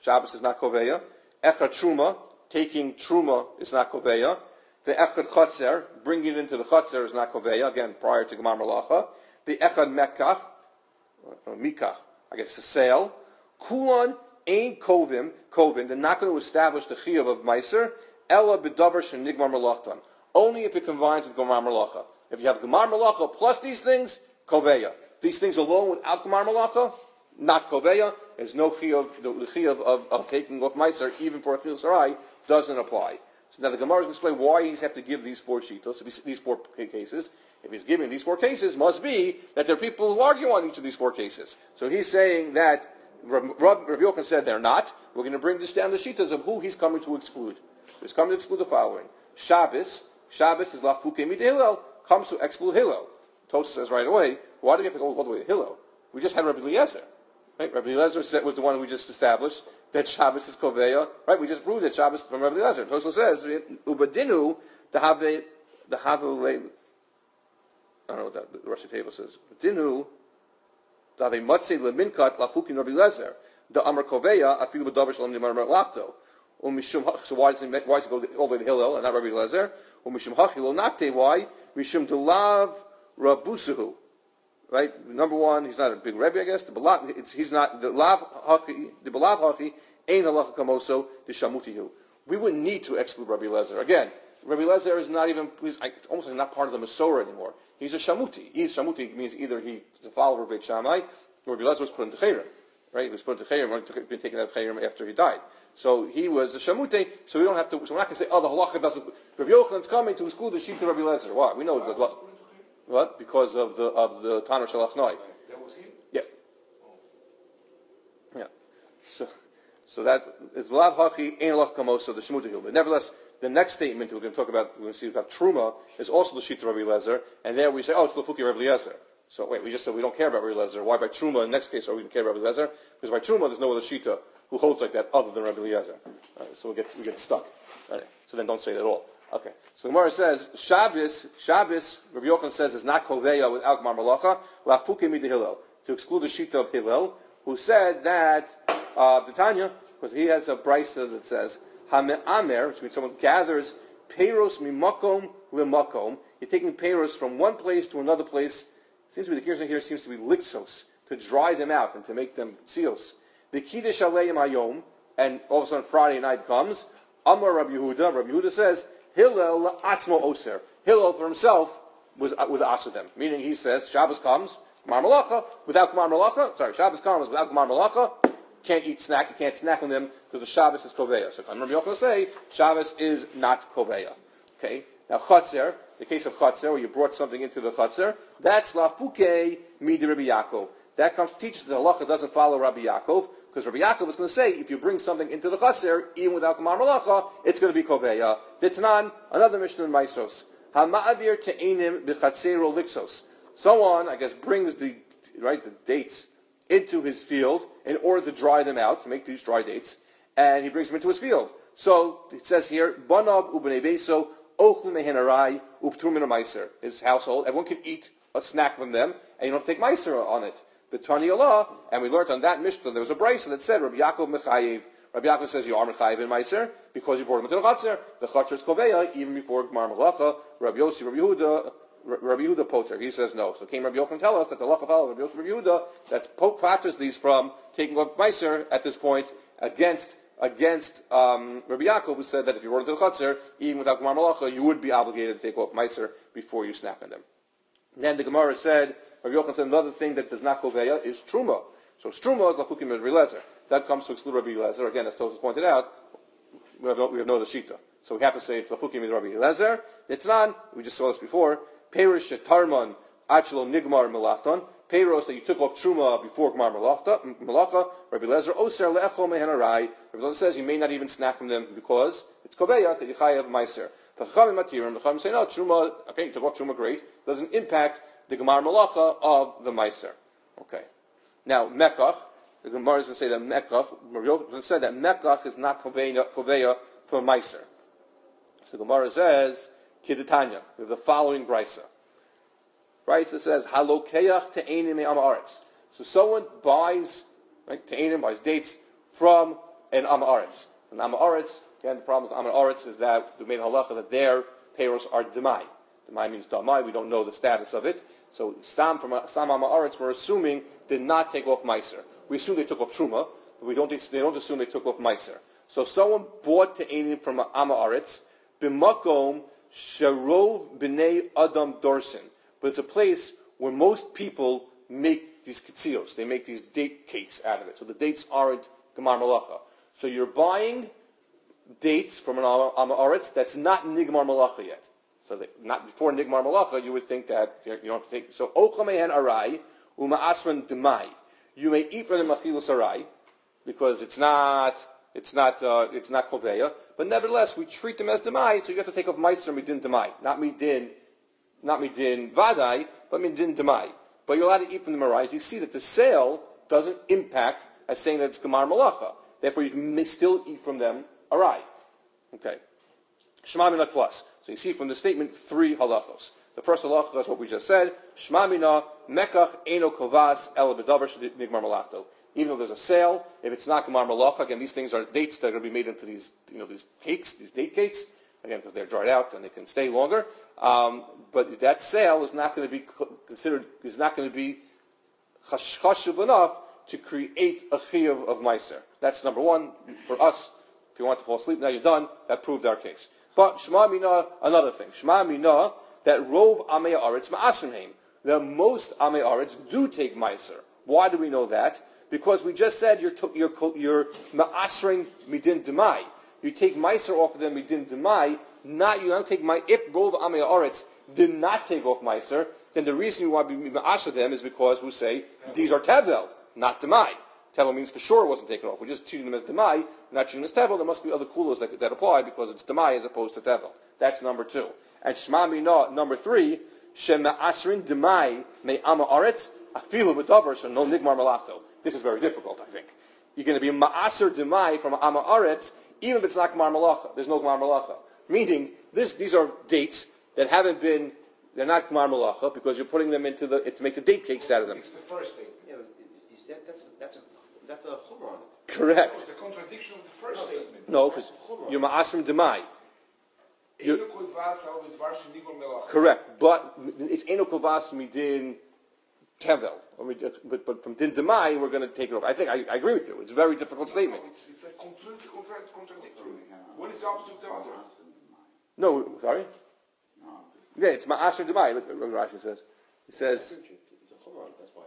Shabbos is not koveya. Echad truma, taking truma is not koveya. The echad chotzer, bringing it into the chotzer is not koveya, again, prior to Gemar Malacha. The echad mekach, or mikach, I guess it's a sale. Kulon ain't kovim, kovim, they're not going to establish the chiyuv of meiser, ella b'davar shenigmar malachtan. Only if it combines with Gemar Malacha. If you have Gemar Malacha plus these things, koveya. These things alone without Gemar Malacha, not koveya. There's no chiyuv, the, the chiyuv of, of taking off meiser, even for a chiyuv sarai, doesn't apply. So now the Gemara is going to explain why he's have to give these four shitos, these four cases. If he's giving these four cases, must be that there are people who argue on each of these four cases. So he's saying that Rav Yochanan said they're not. We're going to bring this down to shitas of who he's coming to exclude. He's coming to exclude the following. Shabbos, Shabbos is lafuke mid Hillel, comes to exclude Hillel. Tosha says right away, why do we have to go all the way to Hillel? We just had Rabbi Eliezer. Right? Rabbi Eliezer said, was the one we just established that Shabbos is koveya. Right? We just proved that Shabbos from Rabbi Eliezer. Tosha says, ubadinu the have the have I don't know what that, the Russian table says. Dinu the have matzei leminkat lafukin Rabbi Eliezer the amar koveya afilu b'davar shalom nimar lachto. So why does he why does he go all the way to Hillel and not Rabbi Eliezer? Umishum hachilo nakte why mishum delav rabusuhu. Right, number one, he's not a big rebbe, I guess. The balav, it's, he's not the lav hachi. The balav hachi ain't halacha kamoso the shamutihu. We wouldn't need to exclude Rabbi Eliezer again. Rabbi Eliezer is not even. He's it's almost like not part of the Masorah anymore. He's a shamuti. He's shamuti means either he's a follower of Beit Shammai, or Rabbi Eliezer was put into chayrim. Right, he was put into chayrim, and been taken out of chayrim after he died. So he was a shamute. So we don't have to. So we're not going to say, oh, the halacha doesn't. Rabbi Yochanan's coming to exclude the sheep to Rabbi Eliezer. Why? We know it does. What? Because of the of the Tanur Shalach Noi. That was him? Yeah. Yeah. So so that is Vlad Hachi Ein Lach Kamoso the Shmutahil. But nevertheless, the next statement we're going to talk about, we're going to see about Truma, is also the sheet of Rabbi Eliezer, and there we say, oh, it's the Fuki Rabbi Eliezer. So wait, we just said we don't care about Rabbi Eliezer. Why by Truma in the next case are we going to care about Rabbi Eliezer? Because by Truma there's no other shita who holds like that other than Rabbi Eliezer. Right, so we get we get stuck. Right, so then don't say it at all. Okay, so the Gemara says Shabbos, Shabbos, Rabbi Yochanan says is not koveya without Gemar Malacha, lafuke mid Hillel, to exclude the shita of Hillel, who said that uh, B'Tanya, because he has a brisa that says Hame'amer, which means someone gathers peiros mimakom limakom. You're taking peiros from one place to another place. Seems to be the Kirtan here seems to be lixos, to dry them out and to make them tzios. The kiddush aleim hayom, and all of a sudden Friday night comes. Amar Rabbi Yehuda. Rabbi Yehuda says Hillel atzmo oser. Hillel for himself was uh, with us with them, meaning he says Shabbos comes Gemar Malacha without Gemar Malacha. Sorry, Shabbos comes without Gemar Malacha. Can't eat snack. You can't snack on them because the Shabbos is koveya. So I'm Rabbi Yochanan say Shabbos is not koveya. Okay. Now Chatzer, the case of Chatzer, where you brought something into the Chatzer, that's lafuke midi Rabbi Yaakov. That comes to teach that the halacha doesn't follow Rabbi Yaakov, because Rabbi Yaakov is going to say if you bring something into the Chatzer, even without Gemar Malacha, it's going to be koveya. Ditnan, another Mishnah in Maisos. Hama'avir te'enim b'chatzero lixos. Someone, I guess, brings the right the dates into his field in order to dry them out, to make these dry dates, and he brings them into his field. So it says here, Banav u'bnei beso ochlu mehenarai uptur min meiser. His household, everyone can eat a snack from them, and you don't have to take meiser on it. The Tani Allah, and we learned on that Mishnah, there was a brisa that said, Rabbi Yaakov mechayev. Rabbi Yaakov says you are mechayev in meiser because you brought him into the Chatzer. The Chatzer is koveya even before Gemar Malacha. Rabbi Yossi, Rabbi Yehuda, Rabbi Yehuda Poter. He says no. So came Rabbi Yochanan tell us that the halacha follows Rabbi Yossi, Rabbi Yehuda, that's patters these from taking off meiser at this point against against um, Rabbi Yaakov, who said that if you brought him to the Chatzer, even without Gemar Malacha, you would be obligated to take off meiser before you snap in them. And then the Gemara said, Rabbi Yochanan said another thing that does not koveya is truma. So truma is lafukim Rabbi Eliezer. That comes to exclude Rabbi Eliezer. Again, as Tosfos pointed out, we have no, we have no other shita. So we have to say it's lafukim Rabbi Eliezer. It's we just saw this before. Perish tarman achlo nigmar melachton. Peiros that you took off truma before Gemar Malacha. Rabbi Eliezer oser le'echol mehenarai. Rabbi Eliezer says you may not even snack from them because it's koveya that you chayav meiser. The Chachamim matirim. The Chachamim say no truma. Okay, you took off truma, great. Doesn't impact the Gemar Malacha of the meiser. Okay. Now mekach. The Gemara is going to say that mekach. Rabbi Yochanan said that mekach is not koveya, koveya for meiser. So the Gemara says Kidatanya. We have the following brisa. Brisa says halokeach te'enim me'am haaretz. So someone buys right, te'enim buys dates from and Am Haaretz. And Am Haaretz, again, the problem with Am Haaretz is that we made halacha that their payros are demai. Demai means damai. We don't know the status of it. So Stam from Sam Am Haaretz, we're assuming did not take off meiser. We assume they took off truma, but we don't. They don't assume they took off meiser. So someone bought Te'enim from Am Haaretz b'makom sharov b'nei adam dorsin, but it's a place where most people make these ketzios. They make these date cakes out of it. So the dates aren't gemar malacha. So you're buying dates from an Am Haaretz that's not nigmar malacha yet. So that not before nigmar malacha, you would think that you don't have to take. So ochla mehen arai uma asran demai. You may eat from the machilas arai because it's not it's not uh, it's not koveya, but nevertheless we treat them as demai. So you have to take off meiser midin demai, not midin, not midin vadai, but midin demai. But you're allowed to eat from the arai. You see that the sale doesn't impact as saying that it's gemar malacha. Therefore, you can still eat from them arai. Okay. Shema mina plus. So you see from the statement three halachos. The first halacha is what we just said. Shema mina mekach eno kovas el bedavar nigmar malachto. Even though there's a sale, if it's not gemar malacha, again, these things are dates that are going to be made into these, you know, these cakes, these date cakes. Again, because they're dried out and they can stay longer. Um, but that sale is not going to be considered. Is not going to be chashuv enough to create a chiyuv of meiser. That's number one for us. If you want to fall asleep, now you're done. That proved our case. But Shema Mina, another thing. Shema Mina, that Rov Amei Haaretz Ma'asrim Heim. The most Amei Haaretz do take meiser. Why do we know that? Because we just said you're you're, you're Ma'asrim Midin Demai. You take meiser off of them Midin Demai. Not you don't take my. If Rov Amei Haaretz did not take off meiser, then the reason you want to be Ma'asr them is because we say these are Tevel, not Demai. Tevel means for sure it wasn't taken off. We're just treating them as Demai, not treating them as Tevel. There must be other kulos that, that apply because it's Demai as opposed to Tevel. That's number two. And Shema Mina, number three, Shema Asrin Demai Me Ama Aretz Afilu B'Davar So No Nigmar Malachto. This is very difficult, I think. You're going to be Ma'asr Demai from Ama Aretz, even if it's not Gmar Malacha. There's no Gmar Malacha. Meaning, this, these are dates that haven't been, they're not Gmar Malacha because you're putting them into the, to make the date cakes out of them. It's the first thing. Yeah, is that, that's, that's a That's a chumrah on it. Correct. No, it's a contradiction of the first statement. No, because you're ma'asrim demai. Correct, but it's eno kovas midin tevel. But, but from din demai, we're going to take it over. I think I, I agree with you. It's a very difficult statement. No, it's, it's a completely contradictory. One is the opposite of the other. No, sorry. Yeah, it's ma'asrim demai. Look what Rashi says. He says. It's a chumrah. That's why.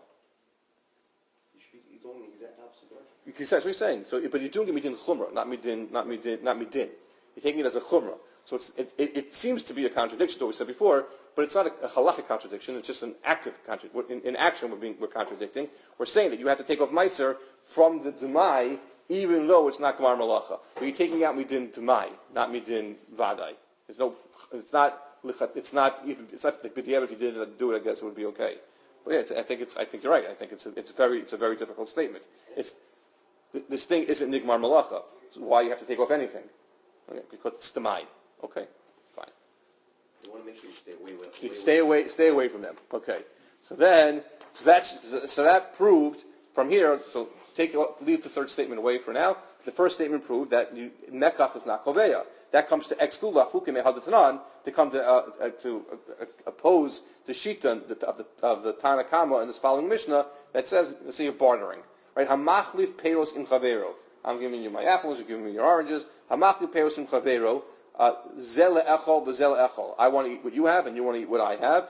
You're going the exact opposite direction. That's what he's saying. So, but you're doing it midin chumrah, not midin, not midin, not midin. You're taking it as a chumrah. So it's, it, it, it seems to be a contradiction to what we said before, but it's not a, a halachic contradiction. It's just an active contradiction. In, in action, we're, being, we're contradicting. We're saying that you have to take off meiser from the demai, even though it's not gemar malacha. But you're taking out midin demai, not midin vadai. There's no. It's not. It's not even. It's not. But if you didn't do it, I guess it would be okay. But yeah, it's, I think it's. I think you're right. I think it's. A, it's very. It's a very difficult statement. It's. This thing isn't nigmar malacha. So why you have to take off anything? Okay, because it's demai. Okay, fine. You want to make sure you stay away. away, you away stay away. Stay away from them. Okay. So then, so that's so that proved from here. So take leave the third statement away for now. The first statement proved that you, mekach is not koveya. That comes to exclude lachukim ehadatanan to come to uh, uh, to uh, oppose the shita of the of the Tana Kama in this following Mishnah that says, let's say you're bartering, right? Hamachlif peiros im chavero. I'm giving you my apples. You're giving me your oranges. Hamachlif peiros im chavero. Zel echol b'zel echol. I want to eat what you have, and you want to eat what I have.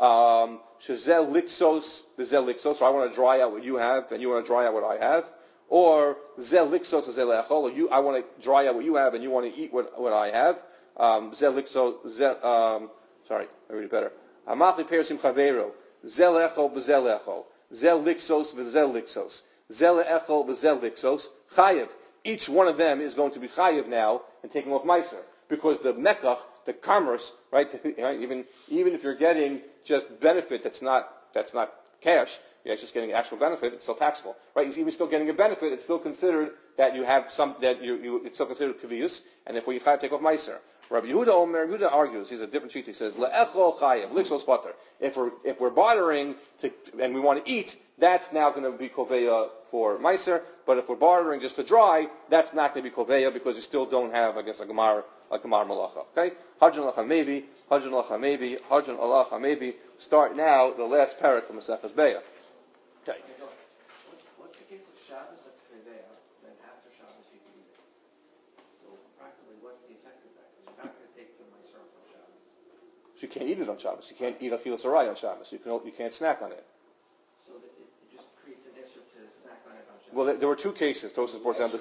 Shazel lixos b'zel lixos. So I want to dry out what you have, and you want to dry out what I have. Or zel lixos zel echol. Or you, I want to dry out what you have, and you want to eat what, what I have. Zel lixos. Um, sorry, I read it better. Hamachli peirosim chavero. Zel echol b'zel echol. Zel lixos v'zel lixos. Zel echol v'zel lixos. Chayev. Each one of them is going to be chayev now and taking off meiser. Because the mekach, the commerce, right? Even even if you're getting just benefit that's not that's not cash, you're just getting actual benefit. It's still taxable, right? Even still getting a benefit, it's still considered that you have some that you, you it's still considered kaviyus, and therefore you have to take off meiser. Rabbi Yehuda Omer, Yehuda argues, he's a different sheet, he says, Le'echol chayev, lichos pater. If we're, if we're bartering to, and we want to eat, that's now going to be koveya for meiser, but if we're bartering just to dry, that's not going to be koveya because you still don't have, I guess, a gemar, a gemar malacha. Okay? Hadjan alacha maybe, hadjan alacha maybe, hadjan alacha maybe. Start now the last parak of Maseches Beya. Okay. What's, what's the case of Shabbos that's koveya, then after Shabbos you can eat it? So practically, what's the effect of that? Because you're not going to take the meiser from Shabbos. So you can't eat it on Shabbos. You can't eat achilas aray on Shabbos. You can you can't snack on it. So that it, it just creates an issue to snack on it on Shabbos. Well, there, there were two cases. Tosfos brought down the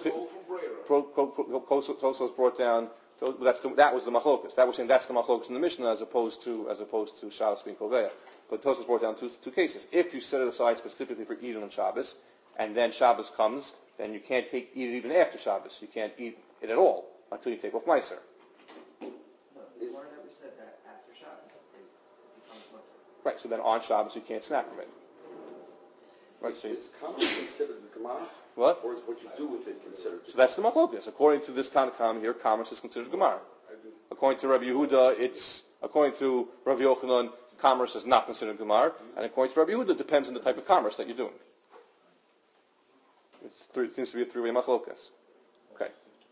Tosfos brought down. That's the, that was the machlokas. That was saying that's the machlokas in the Mishnah as opposed to as opposed to Shabbos being koveya. But Tosfos brought down two two cases. If you set it aside specifically for eating on Shabbos, and then Shabbos comes, then you can't take eat it even after Shabbos. You can't eat it at all until you take off meiser. No, the Gemara never said that after Shabbos it becomes mutter. Right. So then on Shabbos you can't snack from it. Right. Is, So, is commerce considered the Gemara? what? Or is what you do with it considered the So that's the machlokas. According to this Tanakh here, commerce is considered gemara. According to Rabbi Yehuda, it's according to Rabbi Yochanan, commerce is not considered gemara, and according to Rabbi Yehuda, it depends on the type of commerce that you're doing. It's three, it seems to be a three-way machlokas. Okay.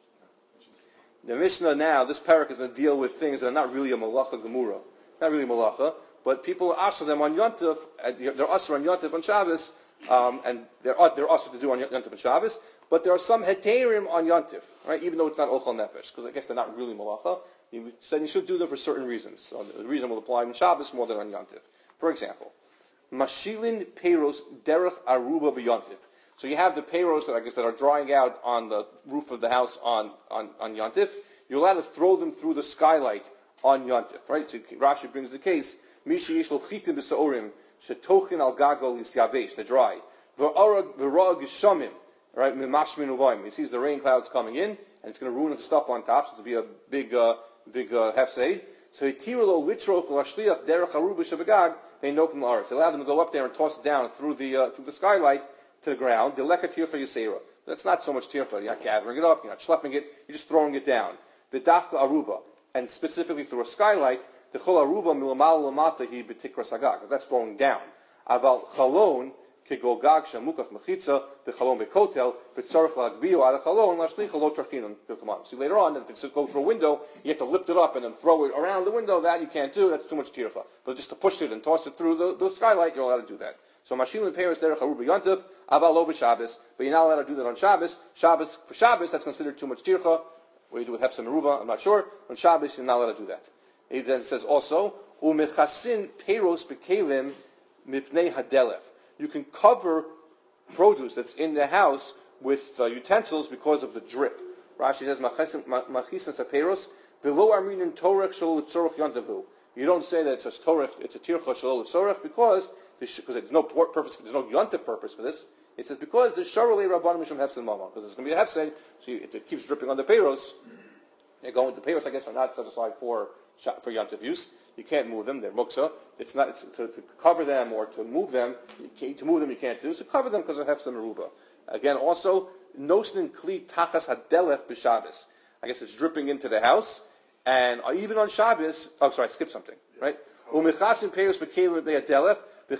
The Mishnah now, this parak is going to deal with things that are not really a malacha gemura, not really malacha, but people asher them on Yontif. They're asher on Yontif on Shabbos. Um, and they're they're also to do on Yontif and Shabbos, but there are some heterim on Yontif, right? Even though it's not ochal nefesh, because I guess they're not really malacha. You said you should do them for certain reasons. So the reason will apply on Shabbos more than on Yontif. For example, mashilin peiros derech aruba b'Yontif. So you have the peiros that I guess that are drying out on the roof of the house on on, on Yontif. You're allowed to throw them through the skylight on Yontif, right? So Rashi brings the case mishi yesh lo chitim b'sa'orim. Shetochin al gagol is yavesh, the dry. V'arag v'rag shamim, right? Mimashmin uvayim. He sees the rain clouds coming in, and it's going to ruin the stuff on top. So it's going to be a big, uh, big uh, hefseid. So hitirlo litrok lashliach derech aruba shabagag. They know from the aretz. They allow them to go up there and toss it down through the uh, through the skylight to the ground. Deleka tircha yisera. That's not so much tircha. You're not gathering it up. You're not schlepping it. You're just throwing it down. V'dafka aruba, and specifically through a skylight. The chol aruba milamal lamata hi betikra sagag. That's throwing down. Aval chalon kegogag shamukach mechitza the chalon bekotel betzarich lagbio ad chalon lashlich lo trachinun. See later on, if it's to go through a window, you have to lift it up and then throw it around the window. That you can't do. That's too much tircha. But just to push it and toss it through the, the skylight, you're allowed to do that. So mashilin peiros derech aruba yontiv aval lo b'Shabbos, but you're not allowed to do that on Shabbos. Shabbos for Shabbos, that's considered too much tircha. What do you do with hefsem aruba? I'm not sure. On Shabbos, you're not allowed to do that. It then says also, umechasin peiros bekelim mipnei hadelef. You can cover produce that's in the house with uh, utensils because of the drip. Rashi says, machisin sapeiros below arminin torech shalol tzorech yontavu. You don't say that it's a torech, it's a tircha shalol tzorech because because there's no purpose, there's no yontav purpose for this. It says because the sharolei rabbanim mishum hefsen mama, because there's going to be a hefsen, so you, if it keeps dripping on the peiros, they're going. The peiros, I guess, are not set aside for for yontav use. You can't move them; they're muksa. It's not it's to, to cover them or to move them. You can't, to move them, you can't do. So cover them because of hefsen meruba. Again, also nosnin kli tachas hadelech b'Shabbos. I guess it's dripping into the house, and even on Shabbos. Oh, sorry, I skipped something. Right? Umechasim peiros bekelim be'adelech. So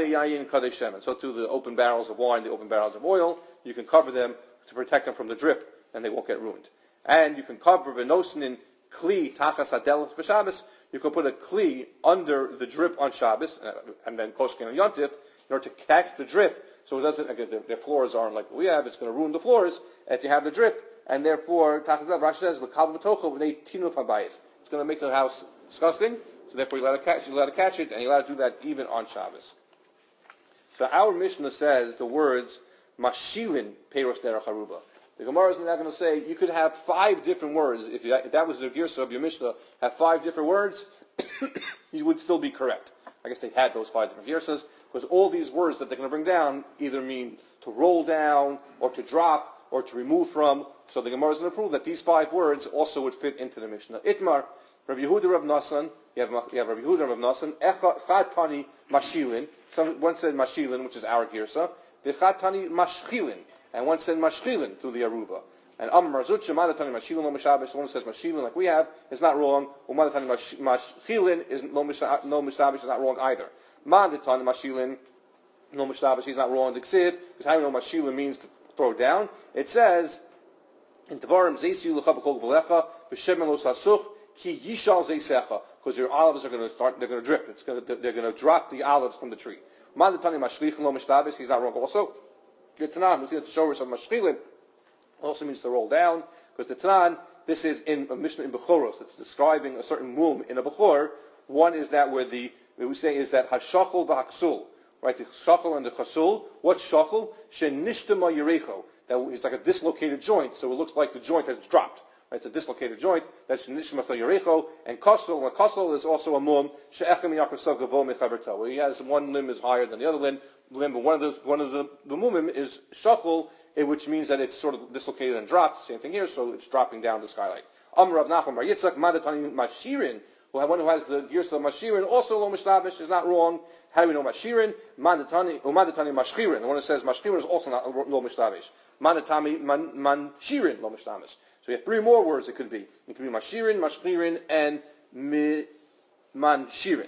to the open barrels of wine, the open barrels of oil, you can cover them to protect them from the drip, and they won't get ruined. And you can cover v'nosnin kli tachas hadelech b'Shabbos. You can put a kli under the drip on Shabbos, and then koshkin on Yontif, in order to catch the drip, so it doesn't. Again, their, their floors aren't like we have. It's going to ruin the floors if you have the drip, and therefore tachas hadelech. Rashi says l'kal v'tocho v'nei tinuf habayis. It's going to make the house disgusting. So therefore, you let it catch, you let it catch it, and you let it do that even on Shabbos. So our Mishnah says the words "mashilin peiros derech haruba." The Gemara is not going to say you could have five different words. If, you, if that was the girsa of your Mishnah, have five different words, you would still be correct. I guess they had those five different girsas because all these words that they're going to bring down either mean to roll down, or to drop, or to remove from. So the Gemara is going to prove that these five words also would fit into the Mishnah. Itmar, Rabbi Yehuda, Rav Nasan. You have, you have Rabbi Yehuda, Rav Nasan. Echad tani mashilin. One said mashilin, which is our girsa. V'echad tani mashchilin, and one said mashchilin to the aruba. And Amar Marzucha, Madatani Mashilin, Lo Mishabish, the one who says Mashilin like we have, is not wrong. Umadatani Mashilin is no Mishabish, is not wrong either. Madatani Mashilin, no Mishabish, he's not wrong. The Ksiv, because how do you know Mashilin means to throw down? It says, in Tavarim, Zeisiu L'chabakol V'lecha, V'shemen Lo Sasuch, Ki Yishal Zeisecha, because your olives are going to start, they're going to drip. It's going to, they're going to drop the olives from the tree. Madatani Mashlichin Lo Mishabish, he's not wrong also. The Tanan, we see that the showers of Mashilin also means to roll down, because the Tanan, this is in a Mishnah in Bechoros. It's describing a certain mum in a Bechor. One is that where the, what we say is that Hashachol v'Haksul, right? The Shachol and the Chasul. What's Shachol? Shenishtama Yerecho. That is like a dislocated joint, so it looks like the joint that's dropped. Right? It's a dislocated joint. That's Shenishtama Yerecho. And Kasul, and Kasul is also a mum, She'echem Yakusov Gavo Mechaverta, where he has one limb is higher than the other limb, limb but one of the, one of the, the mumim is Shachol, which means that it's sort of dislocated and dropped. Same thing here, so it's dropping down the skylight. Amr Rav Nachman Bar Yitzchak, Madatani Mashirin, one who has the gears of Mashirin, also Lo Mishtabish, is not wrong. How do we know Mashirin? Madatani, Umadatani Mashchirin, the one who says Mashchirin is also not Lo Mishtabish. Madatami Manshirin, Lo Mishtabish. So we have three more words it could be. It could be Mashirin, Mashchirin, and Manshirin.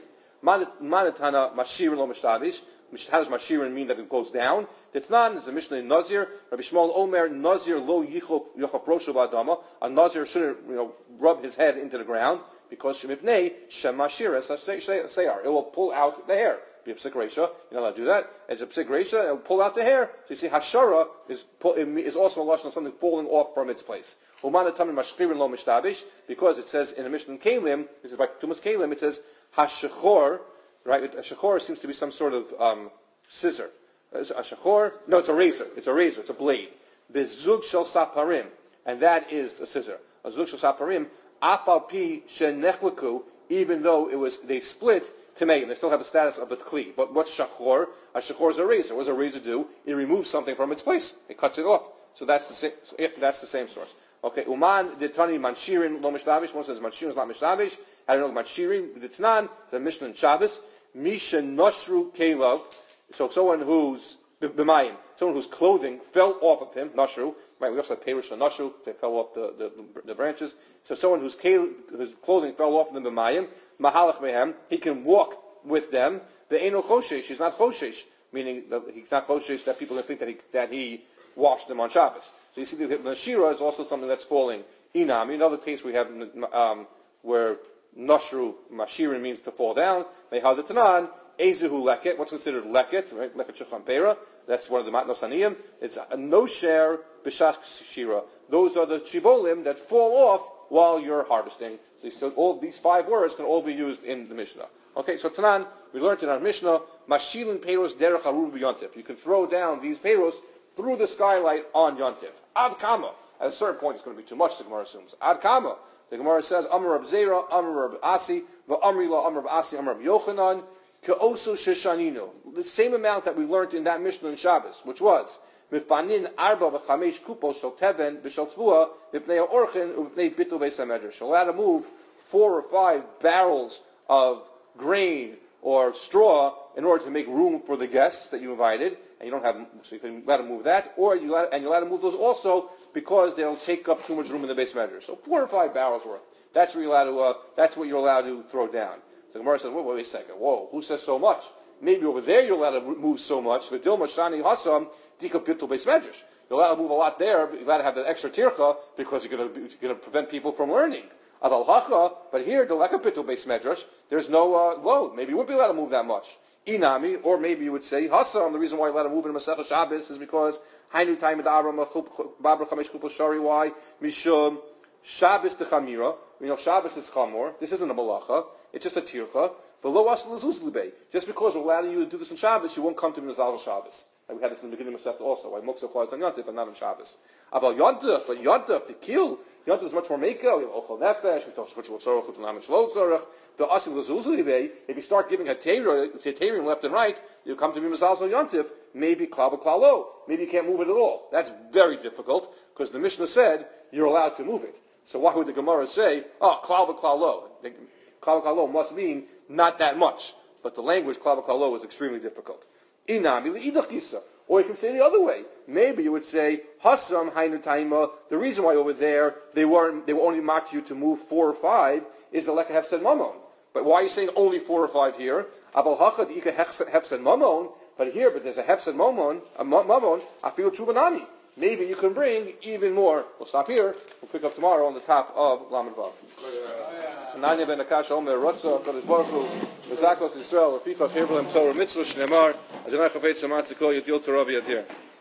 Madatana Mashirin Lo Mishtabish. How does Mashirin mean that it goes down? The Tanan is a Mishnah in Nazir. Rabbi Shmuel Omer, Nazir lo yichop rosho ba'adama. A Nazir shouldn't, you know, rub his head into the ground because shemipnei shem mashir es seyar. It will pull out the hair. Be a psik reisha. You're not allowed to do that. It's a psik reisha. It will pull out the hair. So you see, hashara is is also a lashon of something falling off from its place. Umanatami mashkirin lo mishtabish, because it says in the Mishnah in Kalim, this is by Tumas Kalim, it says hashachor. Right, a shachor seems to be some sort of um, scissor. A shachor, no, it's a razor. It's a razor. It's a blade. The zug shel saparim, and that is a scissor. A zug shel saparim, afal pi shenechleku, even though it was they split to make it, they still have the status of a kli. But what's shachor? A shachor is a razor. What does a razor do? It removes something from its place. It cuts it off. So that's the same. So yeah, that's the same source. Okay, Uman Ditani Manshirin lo Mishtavish. One says Manshirin is not Mishtavish. I don't know Manshirin. The Tanan, the Mishnah in Shabbos. Misha Noshru Kelav. So someone who's b'mayim, someone whose clothing fell off of him. Noshru. Right. We also have Perish and Noshru. They fell off the, the, the branches. So someone whose whose clothing fell off of them b'mayim. Mahalach mehem. He can walk with them. The Eino Choshesh. He's not Choshesh, meaning that he's not Choshesh that people think that he that he washed them on Shabbos. So you see, the, the Shira is also something that's falling. Inam. Another case we have um, where Noshru Mashirin means to fall down. Mehad Tanan Ezuhu Leket. What's considered Leket? Right, Leket Shechan Pera. That's one of the Matnos Aniyim. It's a no share B'Shas Shira. Those are the Shibolim that fall off while you're harvesting. So, so all these five words can all be used in the Mishnah. Okay, so Tanan, we learned in our Mishnah, Mashilin Peiros Derech Harur B'Yontif. You can throw down these Peiros through the skylight on Yontif. Ad Kama. At a certain point, it's going to be too much, the Gemara assumes. Ad Kama. The Gemara says, Amar Rab Zera, Amar Rab Asi, V'Amri La, Amar Rab Asi, Amar Rab Yochanan, Ke'oso Sheshaninu. The same amount that we learned in that Mishnah in Shabbos, which was, Mifbanin Arba V'Chamesh Kupos Shel Teven V'Shel Tvua V'Pnei Orchin V'Pnei Bitul Beis HaMedrash. You're allowed to move four or five barrels of grain or straw in order to make room for the guests that you invited, and you don't have, so you can let them move that, or you let, and you let them move those also because they'll take up too much room in the base measure. So four or five barrels worth. That's what you're allowed to. Uh, that's what you're allowed to throw down. So Gemara says, wait, wait a second. Whoa, who says so much? Maybe over there you're allowed to move so much. But Dilma Shani Hasam Dikapitul base measures. You're allowed to move a lot there, but you're allowed to have that extra tircha because you're going to, you're going to prevent people from learning. Adal Hacha, but here the Lekapitul base medrash, there's no uh, load. Maybe you wouldn't be allowed to move that much. Inami, or maybe you would say Hasam. The reason why you're allowed to move in Masechah Shabbos is because Hainu Taimid Aram Babra Chamesh Kupal Shari. Why? Mishum Shabbos the Chamira. We know Shabbos is Chamor. This isn't a malacha. It's just a tircha. The lo asal lezuz libei. Just because we're allowing you to do this on Shabbos, you won't come to Mizal Shabbos. And we had this in the beginning of Masechah also. Why Muksa applies on Yontif and not on Shabbos. About Yontif, but Yontif to kill. Yontif is much more meka. We have Ochel Nefesh. We talk Shkuchul Tzorach, Utanam and Shlot Tzorach. The Asil Lezuz libei. If you start giving Heterium left and right, you come to Mizal Yontif. Maybe Klava Klalo. Maybe you can't move it at all. That's very difficult because the Mishnah said you're allowed to move it. So why would the Gemara say, oh, Klava Klalo? Klava Klalo must mean not that much. But the language Klava Klalo is extremely difficult. Inami li'idach gisa. Or you can say the other way. Maybe you would say, Hasam Hainu Taima, the reason why over there they weren't, they were only marked you to move four or five is the Leka Hefsed Mamon. But why are you saying only four or five here? Aval Hachad Ika Hefsed Mamon, but here, but there's a Hefsed Mamon, a Mamon, I feel Tuvanami. Maybe you can bring even more. We'll stop here. We'll pick up tomorrow on the top of Lamed Vav. Nanya ben Akash Omer Rotza Kadosh Baruch Hu V'Zakos Yisrael V'Pichach Hebrew Torah Mitzvah Shneimar Adonai Chafetz Amatz Kol Yedil Torah B'Yadir.